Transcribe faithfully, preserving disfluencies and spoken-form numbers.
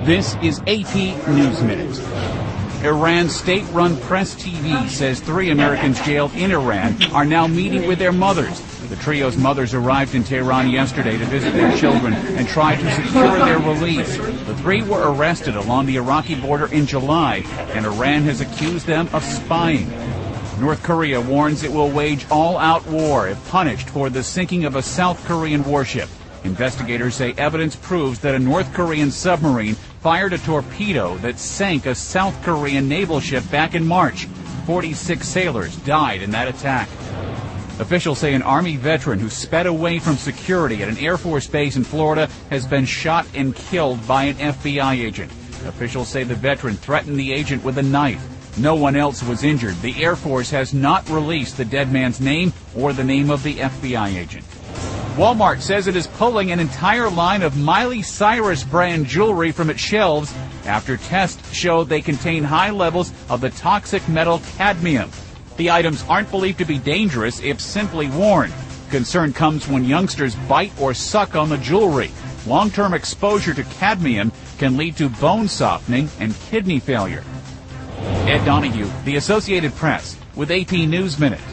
This is A P News Minute. Iran's state-run Press T V says three Americans jailed in Iran are now meeting with their mothers. The trio's mothers arrived in Tehran yesterday to visit their children and try to secure their release. The three were arrested along the Iraqi border in July, and Iran has accused them of spying. North Korea warns it will wage all-out war if punished for the sinking of a South Korean warship. Investigators say evidence proves that a North Korean submarine fired a torpedo that sank a South Korean naval ship back in March. forty-six sailors died in that attack. Officials say an Army veteran who sped away from security at an Air Force base in Florida has been shot and killed by an F B I agent. Officials say the veteran threatened the agent with a knife. No one else was injured. The Air Force has not released the dead man's name or the name of the F B I agent. Walmart says it is pulling an entire line of Miley Cyrus brand jewelry from its shelves after tests showed they contain high levels of the toxic metal cadmium. The items aren't believed to be dangerous if simply worn. Concern comes when youngsters bite or suck on the jewelry. Long-term exposure to cadmium can lead to bone softening and kidney failure. Ed Donahue, The Associated Press, with A P News Minute.